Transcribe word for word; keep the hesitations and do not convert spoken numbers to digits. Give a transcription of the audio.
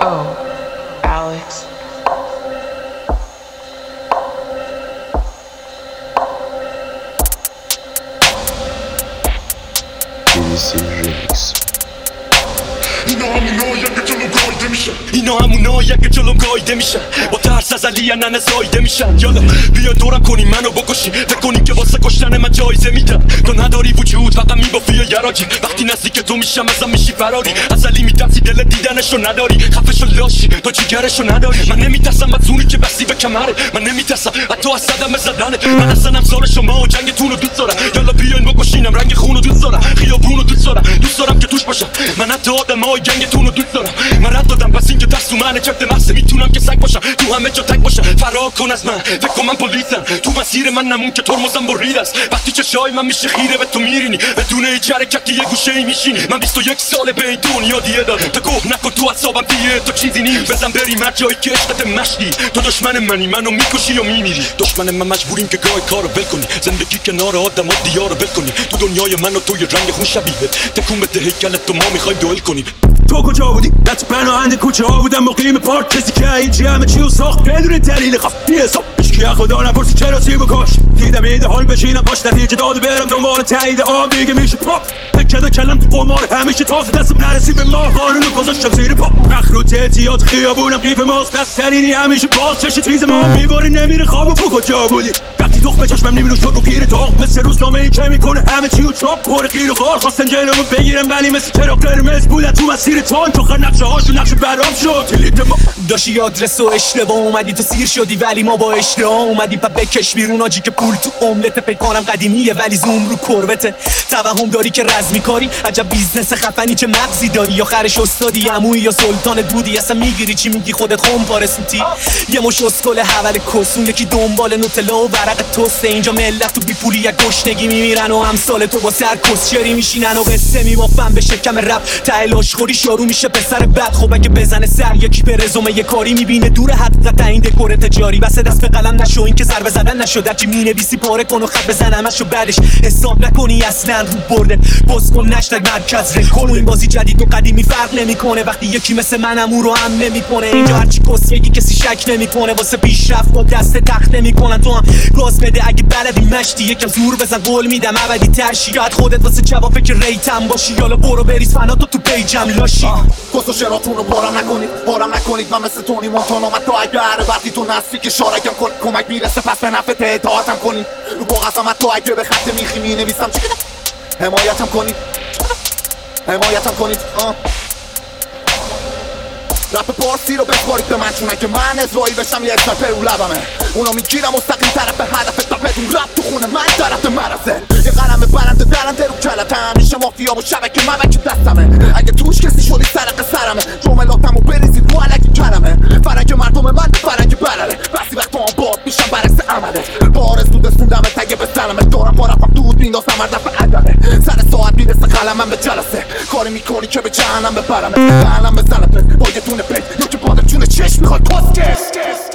Oh, Alex. B B C Remix. اینا همونایی که جلو گایده میشن اینا همونایی که جلو گایده میشن با ترس از علی ننه زایده میشن یالا بیا دورم کنی منو بکشی فکر کنی که واسه کشتن من جایزه میدم تو نداری وجود فقط میبافی یا یراجی وقتی نزدیک تو میشم ازم میشی فراری از علی میترسی دل دیدنشو نداری خفشو لاشی تو جیگرشو نداری من نمیترسم از اونی که بستی به کمره من نمیترسم از تو از صدمه زدنه من اصلا امسال شما و جنگتونو دوست دارم یالا بیاین بکشینم رنگ خونو دوست دارم خیابونو دوست دارم دوست دارم که توش باشم من حتی آدمای جنگتونو دوست دارم من رد دادم پس این که دست تو منه چفت محصه میتونم که سگ باشم تو همه جا تک باشم فرار کن از من فکر کن من پلیسم تو مسیر من نمون که ترمزم برید است وقتی چشای من میشه خیره به تو میرینی بدون هیچ حرکتی یه گوشه ای میشینی من بیست و یک ساله به این دنیا دیگه دارم تا گوه نکن تو اعصابم دیگه تو چیزی نیست بزن بریم هر جایی که عشقت مشتی تو دشمن منی منو میکشی و میمیری دشمن من مجبوریم که گاهی کارو ول کنی زندگی کنار آدما دیارو ول کنی تو دنیای من و تو یه رنگ خون شبیه تکون بده هیکلت تو ما میخوایم دوئل کنیم تو کجا بودی؟ دست پناهنده کوچه ها بودم مقیم پارک کسی که اینجی همه چی رو ساخت بدون دلیل خواست بی حساب هیچکی از خدا نپرسی چرا سیبو کاش دیدم ایده حال بشینم پاش نتیجه داده برم دنبال تایید آب دیگه میشه پاپ فکر کلم تو قمار همیشه تازه دستم نرسی به ما قارونو گذاشتم زیر پا مخروط اعتیاد خیابونم قیف ماست دست سرینی همیشه باز چش تیز ما میباری نمیره خواب و تو کجا بودی؟ وقتی دخ به چشمم نمیرو شد رو پیر تاق مثل روزنامه ای که میکنه همه چی رو چاپ پر خیر و خار خواستن جلومو بگیرم ولی مثل چراغ قرمز بودن تو مسیر تان تو خر نقشه هاشو نقشه برام شد کلید ما داشتی آدرس و اشتباه اومدی تو سیر شدی ولی ما با اشتباه اومدی پا بکش بیرون آجی که پول تو املت فکر کنم قدیمیه ولی زوم رو کروته توهم داری که رزمی کاری عجب بیزنس خفنی چه مغزی داری یا خرش استادی عمویی یا سلطان دودی اصلا میگیری چی میگی خودت خم پارسوتی یه مش اسکل حول کسون یکی دنبال نوتلا و ورق توست اینجا ملت تو بی پولی یک گشنگی میمیرن و امثال تو با سر کسچری میشینن و قصه میبافن به شکم رپ ته لاشخوری شارو میشه پسر بد خب اگه بزنه سر یکی به رزومه یه کاری میبینه دور حقیقت این دکور تجاری بس دست به قلم نشو این که ضربه زدن نشو در چی مینویسی پاره کن و خط بزن همشو بعدش حساب نکنی اصلا رو برده باز کن نشتگ مرکز رکن این بازی جدید و قدیمی فرق نمیکنه وقتی یکی مثل منم او رو هم نمیکنه اینجا هرچی کس بگی کسی شک نمیکنه واسه پیشرفت با دست تخت نمیکنن تو هم گاز بده اگه بلدی مشتی یکم زور بزن قول میدم ابدی ترشی یاد خودت واسه جواب فکر ریتم باشی یالا برو بریز فناتو تو پیجم لاشی کس و شراتون رو بارم نکنید بارم نکنید من مثل تونی مونتانا تو اگر وقتی تو نصفی که شارکم کن کمک میرسه پس به نفع اطاعتم کنید رو بغضم تو اگر به خط میخی می نویسم چی کنم حمایتم کنید حمایتم کنید آه رپ پارسی رو بسپارید به من چونه که من ازرایی بشم یه اسنایپر رو لبمه اونا میگیرم مستقیم طرف هدف تاپتون رپ تو خونه من طرف مرزه یه قلم برنده درنده رو کلت همیشه مافیا و شبکه مبک دستمه اگه توش کسی شدی سرق سرمه جملاتمو بریزید رو علکی کلمه فرنگ مردم من فرنگ برره بسی وقت هم باد میشم برعکس عمله بارز دود سوندمه تگه بزنمه دارم با رفم دود میندازم هر دفعه عدمه سر ساعت میرسه قلمم به جلسه کاری میکنی که به جهنم ببرمه قلم بزنمه با یه دونه پیت یا که بادم جون چشم میخواد پست